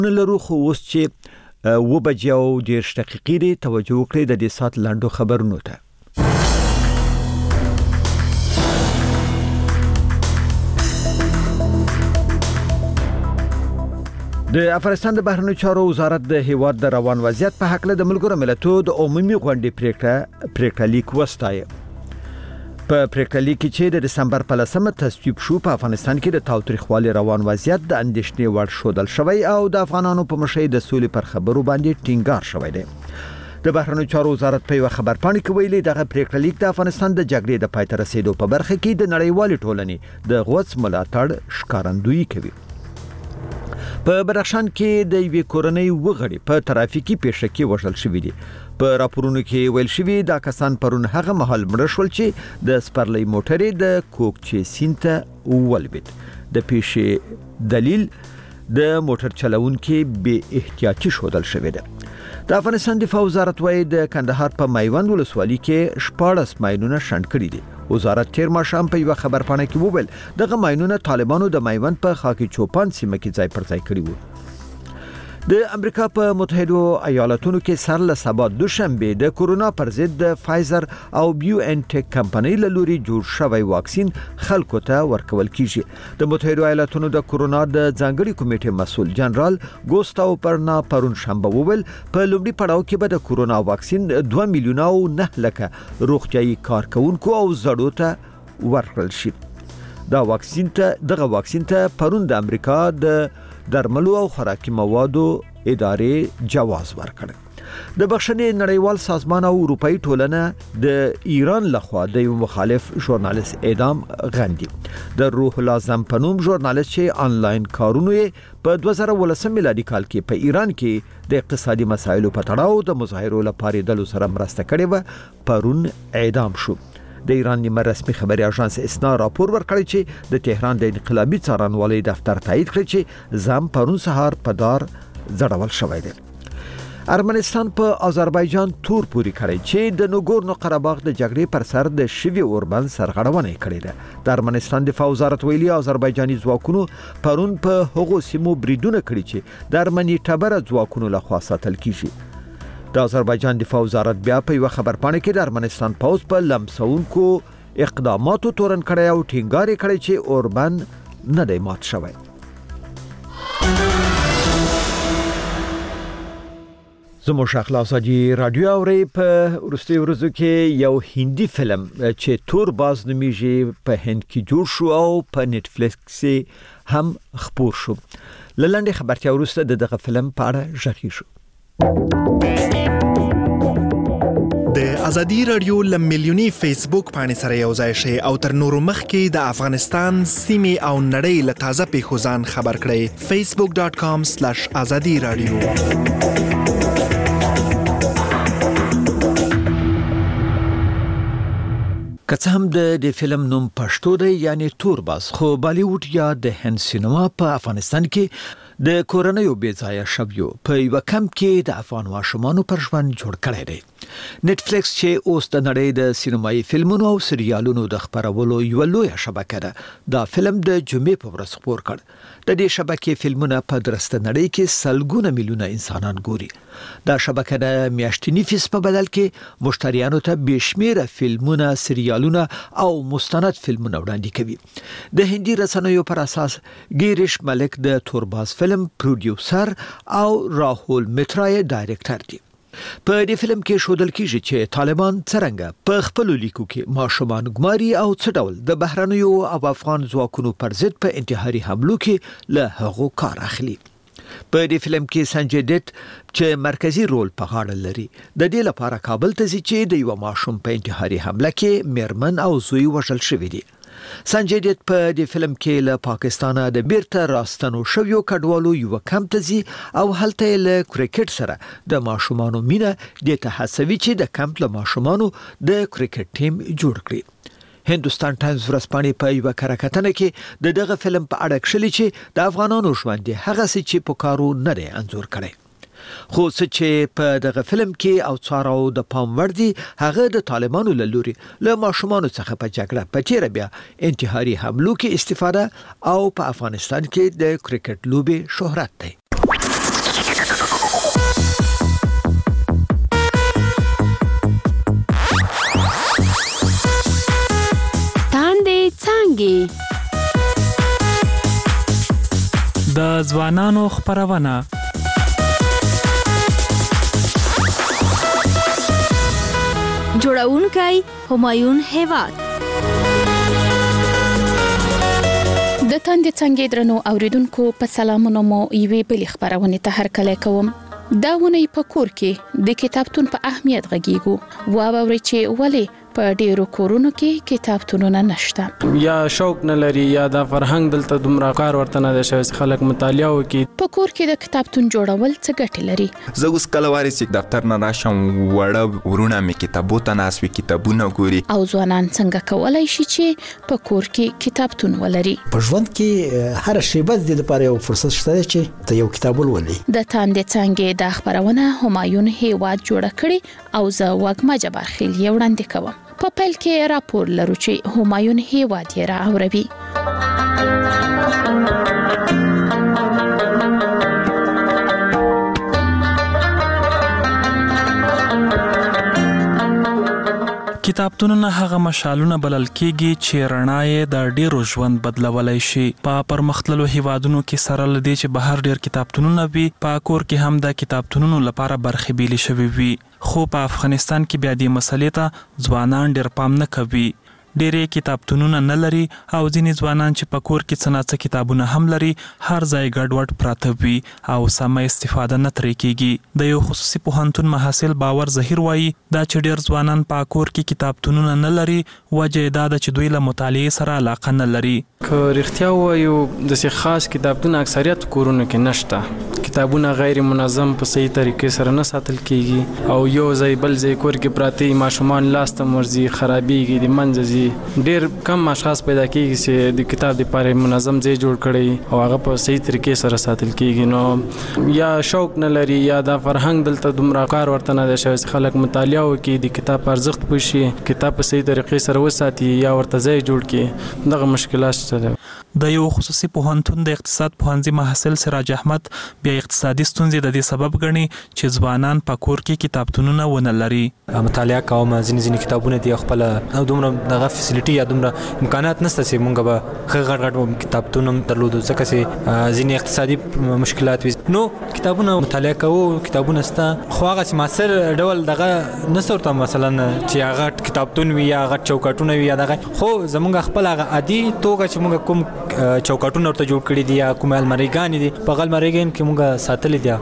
لرو خو اوس چې 7:10 توجه وکړئ د دې سات لاندو خبرونو ته. د افغانستان د بهرنیو چارو وزارت د هیواد د روان وضعیت په حق له د ملګرو ملتونو د عمومي غونډې پریکړه لیک وستایي. په پریکړه لیک کې چې د دسمبر په 10 تصویب شو، په افغانستان کې د تاوتریخوالي روان وضعیت د اندېښنې وړ شودل شوی او د افغانانو په مشرۍ د سولې پر خبرو باندې ټینګار شوی دی. د بهرنیو چارو وزارت په یو خبرپاڼه کې ویلي دغه پریکړه لیک د افغانستان د جګړې د پای ته رسیدو په برخه کې د نړیوالې ټولنې د غوڅ ملاتړ ښکارندویي کوي. په بدخشان کې د یوې کورنۍ وګړي په ترافیکي پیښه کې وژل شوی دي. په راپورونو کې ویل شوی دا کسان پرون هغه مهال مړ شول چې د سپرلۍ موټرې د کوکچې سیند ته ولوېد. د پیښې دلیل د موټر چلوونکي بې احتیاطي ښودل شوی دی. د افغانستان دفاع وزارت وايي د کندهار په میوند ولسوالۍ کې 14 ماینونه شنډ کړي دي. وزارت تیر ماښام په یو خبرپاڼه کې وویل دغه ماینونه طالبانو د میوند په خاکی چوپان سیمه کې ځای پر ځای کړي وو. د امریکا په متحده ایالاتونو کې سر له سبا دوشنبه د کورونا پر ضد د فایزر او بیو ان ټیک کمپنۍ له لوري جوړ شوی واکسین خلکو ته ورکول کیږي. د متحده ایالاتونو د کورونا د ځانګړي کمیټې مسؤل جنرال ګوستاو پرنا پرون شنبه وویل په لومړي پړاو کې به د کورونا واکسین 2 میلیونه او 9 لکه روغتيایي کارکونکو او زړو ته ورکړل شي. دغه واکسین ته پرون د امریکا د درملو او خوراکي موادو ادارې جواز ورکړ. د بخښنې نړیوال سازمان او اروپאי ټولنه د ایران لخوا د یو مخالف ژورنالیست اعدام غندي. د روح لازم پنوم ژورنالیست چې آنلاین کارونه په 2019 میلادي کال کې په ایران کې د اقتصادي مسایلو په تړاو د مظاهرو لپاره د سره مرسته کړې و پرون اعدام شو. د ایران نیمه رسمي خبري اژانس اسنا راپور ورکړی چې د تهران د انقلابي څارنوالۍ دفتر تایید کړی چې زم پرون سهار په دار زړول شوی دی. ارمنستان په آذربایجان تور پوری کړی چې د نګورنو قرهباغ د جګړې پر سر د شوی اوربند سرغړونه کړې ده. د ارمنستان دفاع وزارت ویلي آذربایجاني ځواکونو پرون په هغو سیمو بریدونه کړی چې د ارمني ټبره ځواکونو لخوا ساتل کیږي. د آذربایجان دفاع وزارت بیا په یو خبرپاڼه کې د ارمنستان پوز په لمسونکو اقداماتو تورن کړی او ټینګار کړی چې اوربند نه دی مات شوی. زموږ اخلاصاجي رادیو اوري په ورستي ورځو کې یو هندي فلم چې تور باز نومیږي په هند کې جوړ شو او په نتفلیکس هم خپور شو. لنډه خبرتیا ورسته دغه فلم په اړه ژغوري شو. د ازادي رادیو لملیونی فیسبوک باندې سره یو ځای شي او تر نورو مخکې د افغانستان سیمه او نړۍ له تازه پیښو ځان خبر کړئ. facebook.com/azadi radio. که هم د فلم نوم پښتو دی یعنی تورباز، خو بالیوډ یا د هند سینما په افغانستان کې د کورنیو بیځایه شویو په یو کم کې د افغان ماشومانو پر ژوند جوړ کړی دی. نتفلیکس چې اوس د نړۍ د سینمایي فلمونو او سریالونو د خبرولو یو لوی شبکه ده، دا فلم د جمعې په ورځ خپور کړ. د دې شبکې فلمونه په درسته نړۍ کې سلګونه میلیونه انسانان ګوري. دا شبکه د میاشتنی فیس په بدل کې مشتریانو ته بشمیره فلمونه، سریالونه او مستند فلمونه وړاندې کوي. د هندي رسنیو پر اساس ګیریش ملک د تورباز فلم پروډیوسر او راهول مترای ډایرکټر دی. په دې فلم کې ښودل کیږي چې طالبان څنګه په خپل لیکو کې ماشومان ګماري او څه ډول د بهرنیو او افغان ځواکونو پر ضد په انتحاري حملو کې له هغو کار اخلي. په دې فلم کې سنجي دت چې مرکزی رول په غاړه لري. د دې لپاره کابل ته ځي چې د یو ماشوم په انتحاري حمله کې میرمن او زوی وژل شوی دي. سنجي دت په دې فلم کې له پاکستانه د بیرته راستنو شویو کډوالو یو کم ته ځي او هلته له کرکټ سره د ماشومانو مینه د تحسوي چې د کمپ له ماشومانو د کرکټ ټیم جوړ کړي. هندوستان ټایمز ورځپاڼې په یو کارکتنه کې دغه فلم په اړه کښلي چې د افغانانو ژوند دی هغه څه چې په کارو نه دی انځور کړي. خو څه چې په دغه فلم کې او څارو د پام وړ دي هغه د طالبانو له لوري له ماشومانو څخه په جګړه په تیر بیا انتحاري حملو کې استفاده او په افغانستان کې د کرکټ لوبې شهرت دی. څانګې. د ځوانانو خپرونه. جوړونکی همایون هیواد. د تاندې څنګه درنو اوریدونکو په سلامونو مو یوې بلې خبرونه ته هرکلی کوم. دا ونې په کور کې د کتابتون په اهمیت غږیږو. واورئ چې ولې په ډیرو کورونو کې کتابتونونه نشته، یا شوق نه لري یا د فرهنګ دلته دومره کار ورته نه دی شوی خلک مطالعه وکړي. په کور کې د کتابتون جوړول څه ګټې لري؟ زه اوس کله واري چې دفتر نه راشم وړه ورونه مې کتابو ته ناس وي کتابونه ګوري. او ځوانان څنګه کولای شي چې په کور کې کتابتون ولري؟ په ژوند کې هر شیبه د لپاره یو فرصت شته چې ته یو کتاب ولولې. د تاندې څنګه د خبرونه همایون هیواد جوړ کړي او زه وګما جبار خیل یې وړاندې کوم. په پیل کې راپور لرو چې همایون هیواد یې راوړي. کتابتونونه هغه مشالونه بلل کېږي چې رڼا یې د ډیرو ژوند بدلولای شي. په پرمختللو هیوادونو کې سره لدی چې بهر ډیر کتابتونونه وي، په کور کې هم د کتابتونونو لپاره برخې بیلې شوې وي. خو په افغانستان کې بیا دې مسلې ته ځوانان ډیر پام نه کوي. ډېرې کتابتونونه نه لري او ځینې ځوانان چې په کور کې څه نه څه کتابونه هم لري هر ځای ګډوډ پراته وي او سمه استفاده نه ترې کېږي. د یو خصوصي پوهنتون محصل باور ظهیر وایي دا چې ډېر ځوانان په کور کې کتابتونونه نه لري وجه دا ده چې دوی له مطالعې سره علاقه نه لري. که رښتیا ووایو داسې خاص کتابتون اکثریت کورونو کې نشته. کتابونه غیر منظم په صحیح طریقې سره نه ساتل کېږي او یو ځای بل ځای کور کې پراته ماشومان لاس ته ورځي خرابېږي د منځه ځي. ډېر کم اشخاص پیدا کېږي چې د کتاب لپاره منظم ځای جوړ کړي او هغه په صحیح طریقې سره ساتل کېږي. نو یا شوق نه لري یا د فرهنګ دلته دومره کار ورته نه دی شوی خلک مطالعه وکړي د کتاب ارزښت پوه شي کتاب په صحیح طریقې سره وساتي یا ورته ځای جوړ کړي. دغه مشکلات شته. د یو خصوصي پوهنتون د اقتصاد پوهنځي محصل سراج احمد بیا اقتصادي ستونزې د دې سبب ګڼي چې ځوانان په کور کې کتابتونونه ونه لري. مطالعه کوم ځینې کتابونه دي خپل او دومره دغه فیسیلیټي یا دومره امکانات نشته چې مونږ به غړ کتابتون درلودو ځکه چې ځینې اقتصادي مشکلات وي. نو کتابونه مطالعه کوو کتابونه ستا خو هغه چې ماسر ډول دغه نسورته مثلا چې هغه کتابتون وي یا هغه چوکاټونه وي یا دغه خو زمونږ خپل هغه عادي توګه چې مونږ کوم چوکاټونه ورته جوړ کړی دي یا کوم الماریګان دي په غلمریګان کې مونږ ساتل دي